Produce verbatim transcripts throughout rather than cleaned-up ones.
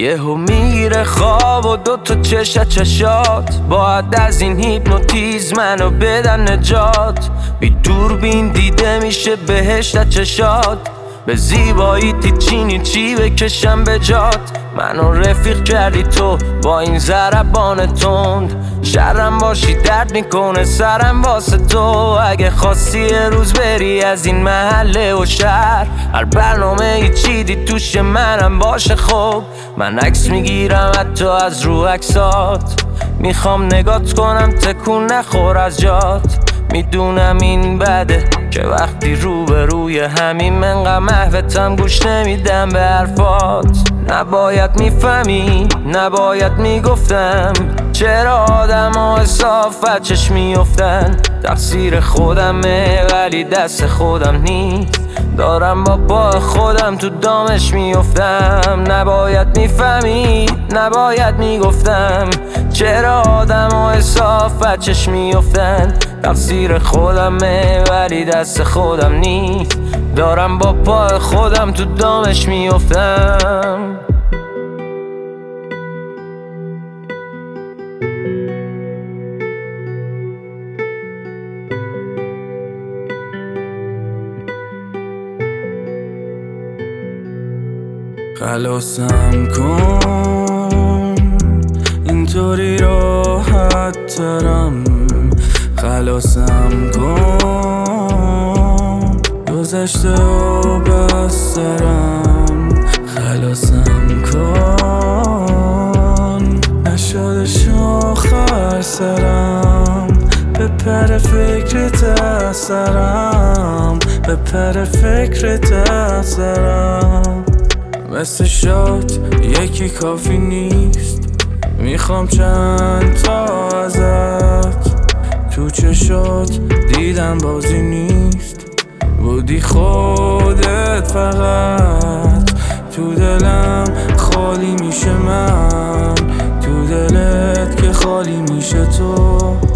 یهو میگیره خواب و دوتا چشت چشات، باید از این هیپنوتیزم منو بدن نجات. بی دوربین دیده میشه بهشت چشات، به زیبایی تیچینی چی بکشم به جات. منو رفیق کردی تو با این ضربان تند، شرم باشی درد میکنه سرم واسه تو. اگه خواستی یه روز بری از این محله و شهر، هر برنامه ای چیدی توش منم باشه. خب من عکس میگیرم حتی از رو عکسات، میخوام نگات کنم تکون نخور از جات. میدونم این بده که وقتی رو به روی همین منقدر محوتم گوش نمیدم به حرفات. نباید میفهمی، نباید میگفتم، چرا آدم ها اصافت چش میفتن. تقصیر خودمه ولی دست خودم نیست، دارم با پا خودم تو دامش میفتم. نباید میفهمی، نباید میگفتم، چرا آدم ها اصافت چش میفتن. تقصیر خودمه ولی دست خودم نیست، دارم با پا خودم تو دامش میفتم. خلاصم کن اینطوری راحت ترم، خلاصم کن گذشته و بسترم. خلاصم کن نشده آخر سرم، به پر فکرت اثرم، به پر فکرت اثرم. مثل شات یکی کافی نیست، میخوام چند تا ازت. تو چشات دیدم بازی نیست، بودی خودت فقط. تو دلم خالی میشه من، تو دلت که خالی میشه تو.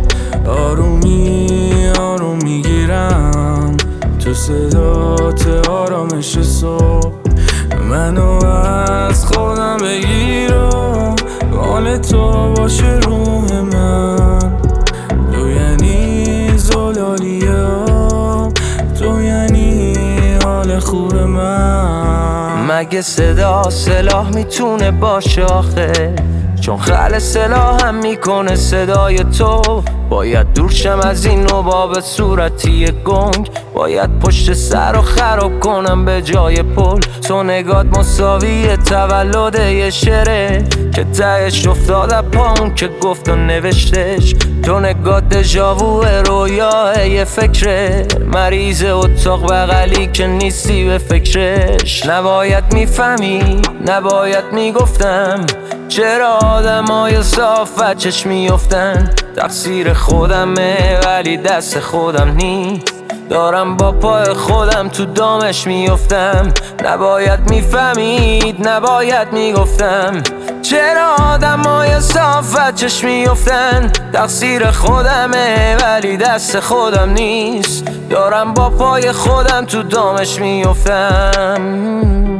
آرومی آروم میگیرم تو صدات آرامش صبح. منو از خودم بگیر و مال تو باشه روح من. تو یعنی زلالیه، تو یعنی حال خوب من. مگه صدا سلاح میتونه باشه آخه؟ چون خل سلاح هم میکنه صدای تو. باید دور شم از این نوباب صورتی گنگ، باید پشت سر و خراب کنم به جای پل. تو نگات مساوی تولد یه شعره که تهش افتاد پاون که گفت و نوشتش. تو نگات دژاوو رویاه یه فکره، مریض اتاق بغلی که نیستی به فکرش. نباید میفهمی، نباید میگفتم، چرا آدم های صافت چش میفتن. تقصیر خودمه ولی دست خودم نیست، دارم با پای خودم تو دامش میفتم. نباید میفهمید، نباید میگفتم، چرا آدم های صافت چش میفتن. تقصیر خودمه ولی دست خودم نیست، دارم با پای خودم تو دامش میفتم.